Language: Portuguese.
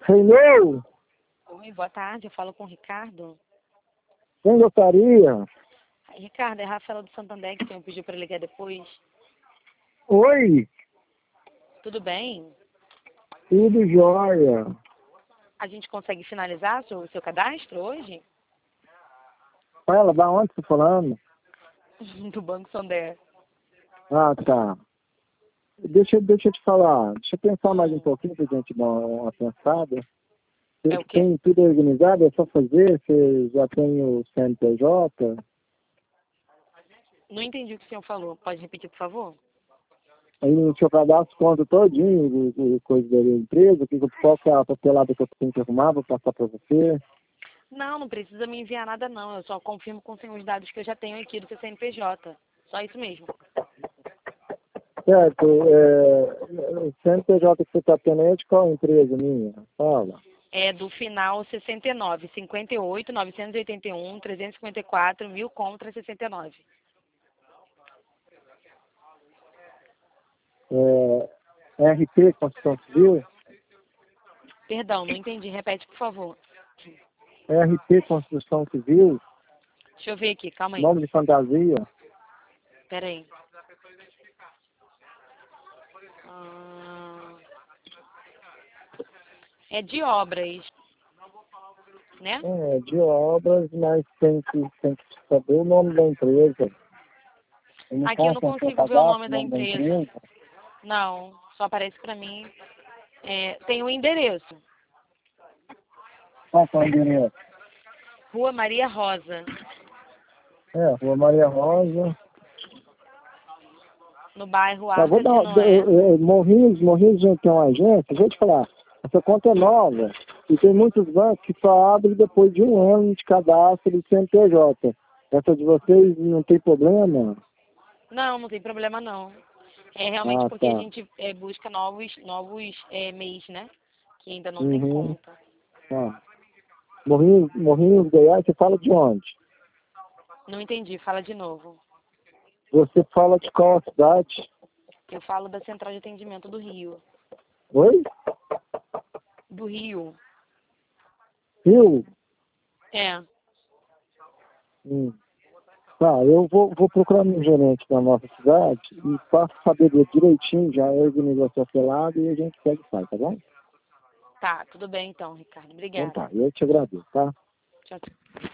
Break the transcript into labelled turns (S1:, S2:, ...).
S1: Hello,
S2: Oi, boa tarde. Eu falo com o Ricardo.
S1: quem gostaria?
S2: Ricardo, é a Rafaela do Santander que me pediu para ligar depois.
S1: Oi,
S2: Tudo bem?
S1: tudo jóia.
S2: A gente consegue finalizar o seu cadastro hoje?
S1: Fala, da onde você tá falando?
S2: Do Banco Santander.
S1: Ah, tá. Deixa eu te falar, deixa eu pensar mais um pouquinho pra gente dar uma pensada.
S2: É
S1: Você
S2: o quê?
S1: tem tudo organizado, é só fazer, você já tem o CNPJ,
S2: Não entendi o que o senhor falou. Pode repetir, por favor?
S1: aí no seu cadastro conta todinho, coisa da empresa, qual que é a papelada que eu tenho que arrumar, vou passar pra você.
S2: Não, não precisa me enviar nada não. Eu só confirmo com o senhor os dados que eu já tenho aqui do seu CNPJ. Só isso mesmo.
S1: Certo, o CNPJ que você está tendo é de qual empresa minha? Fala.
S2: É do final 69, 58, 981, 354, 1000 contra 69.
S1: RP, Constituição Civil?
S2: Perdão, não entendi. Repete, por favor.
S1: RP, Constituição Civil?
S2: Deixa eu ver aqui, calma aí.
S1: Nome de fantasia?
S2: Pera aí. Ah, é de obras, né?
S1: De obras, mas tem que saber o nome da empresa. Eu não
S2: Aqui eu não
S1: posso no seu
S2: consigo ver o nome
S1: cadastro o
S2: da
S1: nome da
S2: empresa.
S1: empresa.
S2: Não, só aparece pra mim. Tem o endereço.
S1: Qual que é o endereço?
S2: Rua Maria Rosa,
S1: Rua Maria Rosa.
S2: no bairro
S1: Tá, vou
S2: Arca
S1: dar
S2: de Noé.
S1: Morrinhos já tem uma agência, deixa eu te falar. Essa conta é nova e tem muitos bancos que só abrem depois de um ano de cadastro do CNPJ. Essa de vocês não tem problema?
S2: Não, não tem problema não. É realmente
S1: Ah,
S2: porque a
S1: tá.
S2: gente busca novos MEIs, né? Que ainda não tem
S1: Uhum.
S2: conta.
S1: Tá. Morrinhos, Goiás, você fala de onde?
S2: Não entendi, fala de novo.
S1: Você fala de qual cidade?
S2: Eu falo da Central de Atendimento do Rio.
S1: Oi?
S2: Do Rio.
S1: Rio?
S2: É.
S1: Hum. Tá, eu vou procurar um gerente da nossa cidade e faço saber direitinho, já organizo a sua pelada e a gente segue e sai, tá bom?
S2: Tá, tudo bem então, Ricardo.
S1: Então
S2: Obrigada.
S1: tá, eu te agradeço, tá?
S2: Tchau, tchau.